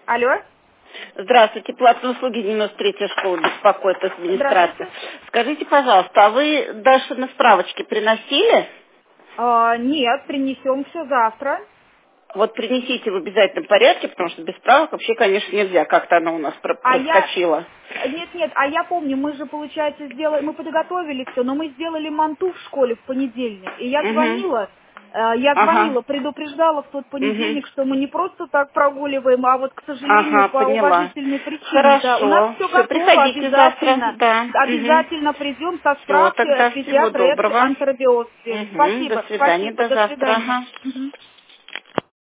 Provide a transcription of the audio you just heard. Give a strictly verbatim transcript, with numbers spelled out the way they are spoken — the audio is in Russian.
Алло. Здравствуйте, платные услуги девяносто третья школа беспокоит администрация. Здравствуйте. Скажите, пожалуйста, а вы даже на справочки приносили? А, нет, принесем все завтра. Вот принесите в обязательном порядке, потому что без справок вообще, конечно, нельзя. Как-то она у нас про- А я... проскочила. Нет, нет, а я помню, мы же, получается, сделали, мы подготовили все, но мы сделали манту в школе в понедельник. И я Угу. звонила, э, я Ага. звонила, предупреждала в тот Угу. понедельник, что мы не просто так прогуливаем, а вот, к сожалению, Ага, по поняла. уважительной причине, да. У нас Хорошо. все Все, готово, приходите завтра. обязательно. Да. Угу. Обязательно придем со Все, справки тогда всего педиатр, доброго. энтеробиотики. Угу. До Спасибо, свидания, спасибо, до до завтра. свидания. Ага. Мгм.